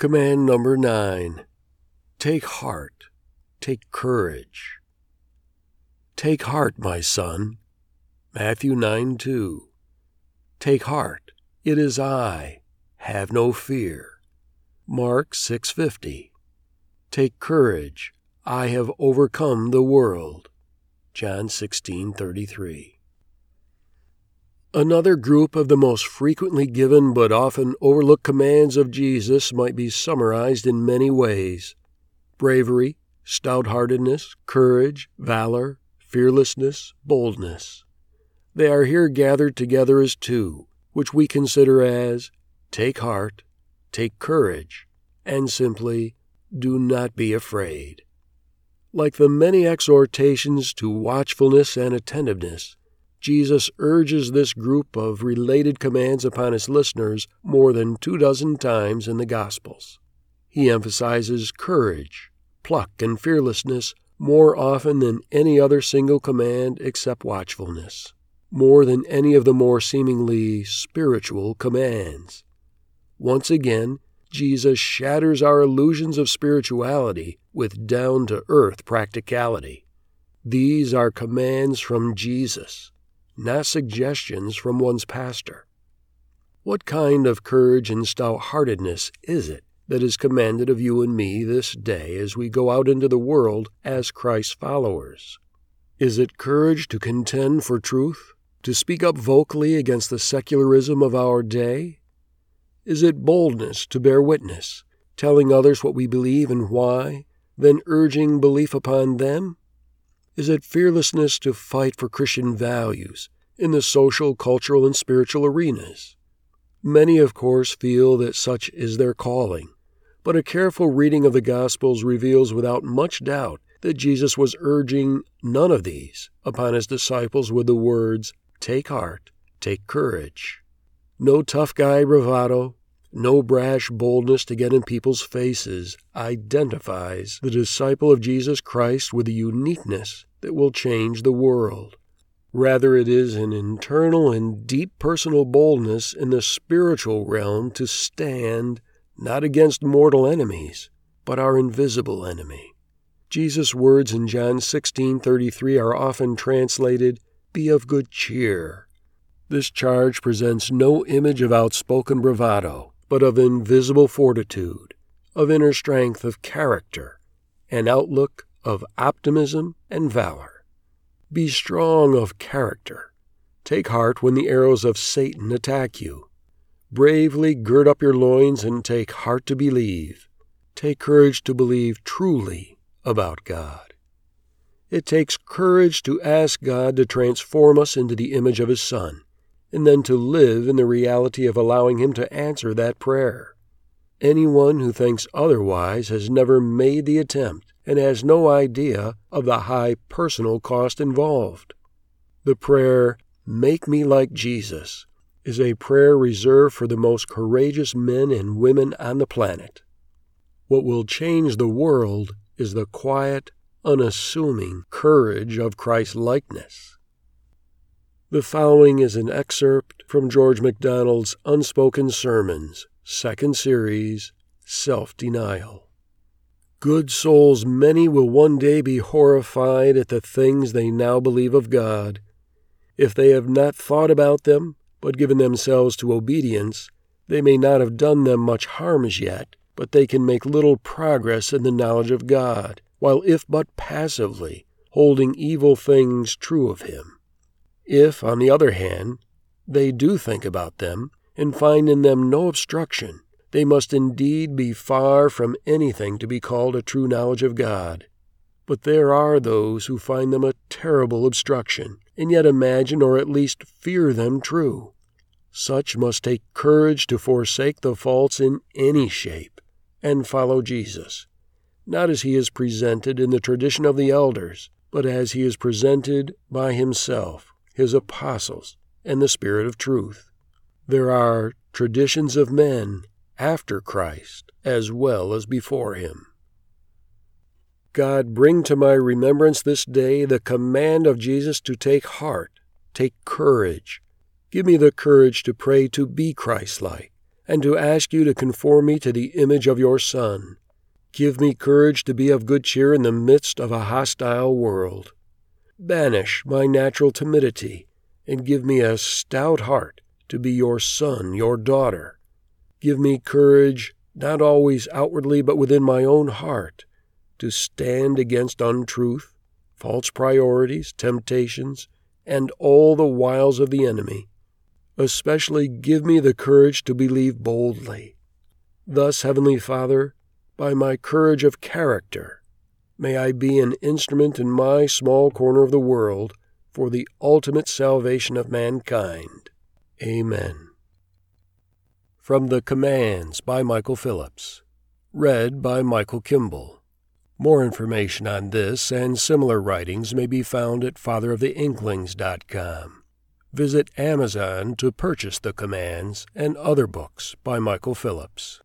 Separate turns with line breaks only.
Command number 9. Take heart. Take courage. Take heart, my son. Matthew 9:2. Take heart. It is I. Have no fear. Mark 6:50. Take courage. I have overcome the world. John 16:33. Another group of the most frequently given but often overlooked commands of Jesus might be summarized in many ways: bravery, stout-heartedness, courage, valor, fearlessness, boldness. They are here gathered together as two, which we consider as take heart, take courage, and simply do not be afraid. Like the many exhortations to watchfulness and attentiveness, Jesus urges this group of related commands upon his listeners more than 24 times in the Gospels. He emphasizes courage, pluck, and fearlessness more often than any other single command except watchfulness, more than any of the more seemingly spiritual commands. Once again, Jesus shatters our illusions of spirituality with down-to-earth practicality. These are commands from Jesus, not suggestions from one's pastor. What kind of courage and stout-heartedness is it that is commanded of you and me this day as we go out into the world as Christ's followers? Is it courage to contend for truth, to speak up vocally against the secularism of our day? Is it boldness to bear witness, telling others what we believe and why, then urging belief upon them? Is it fearlessness to fight for Christian values in the social, cultural, and spiritual arenas? Many, of course, feel that such is their calling, but a careful reading of the Gospels reveals without much doubt that Jesus was urging none of these upon his disciples with the words, take heart, take courage. No tough guy bravado, no brash boldness to get in people's faces identifies the disciple of Jesus Christ with a uniqueness that will change the world. Rather, it is an internal and deep personal boldness in the spiritual realm to stand not against mortal enemies, but our invisible enemy. Jesus' words in John 16:33 are often translated, "Be of good cheer." This charge presents no image of outspoken bravado, but of invisible fortitude, of inner strength of character, an outlook of optimism and valor. Be strong of character. Take heart when the arrows of Satan attack you. Bravely gird up your loins and take heart to believe. Take courage to believe truly about God. It takes courage to ask God to transform us into the image of his Son, and then to live in the reality of allowing him to answer that prayer. Anyone who thinks otherwise has never made the attempt and has no idea of the high personal cost involved. The prayer, "Make me like Jesus," is a prayer reserved for the most courageous men and women on the planet. What will change the world is the quiet, unassuming courage of Christ-likeness. The following is an excerpt from George MacDonald's Unspoken Sermons, 2nd Series, Self-Denial. Good souls many will one day be horrified at the things they now believe of God. If they have not thought about them, but given themselves to obedience, they may not have done them much harm as yet, but they can make little progress in the knowledge of God, while if but passively, holding evil things true of him. If, on the other hand, they do think about them, and find in them no obstruction, they must indeed be far from anything to be called a true knowledge of God. But there are those who find them a terrible obstruction, and yet imagine or at least fear them true. Such must take courage to forsake the false in any shape, and follow Jesus, not as he is presented in the tradition of the elders, but as he is presented by himself, his apostles, and the Spirit of truth. There are traditions of men after Christ as well as before him. God, bring to my remembrance this day the command of Jesus to take heart, take courage. Give me the courage to pray to be Christ-like, and to ask you to conform me to the image of your Son. Give me courage to be of good cheer in the midst of a hostile world. Banish my natural timidity, and give me a stout heart to be your son, your daughter. Give me courage, not always outwardly but within my own heart, to stand against untruth, false priorities, temptations, and all the wiles of the enemy. Especially give me the courage to believe boldly. Thus, Heavenly Father, by my courage of character, may I be an instrument in my small corner of the world for the ultimate salvation of mankind. Amen. From the Commands by Michael Phillips. Read by Michael Kimball. More information on this and similar writings may be found at fatheroftheinklings.com. Visit Amazon to purchase the Commands and other books by Michael Phillips.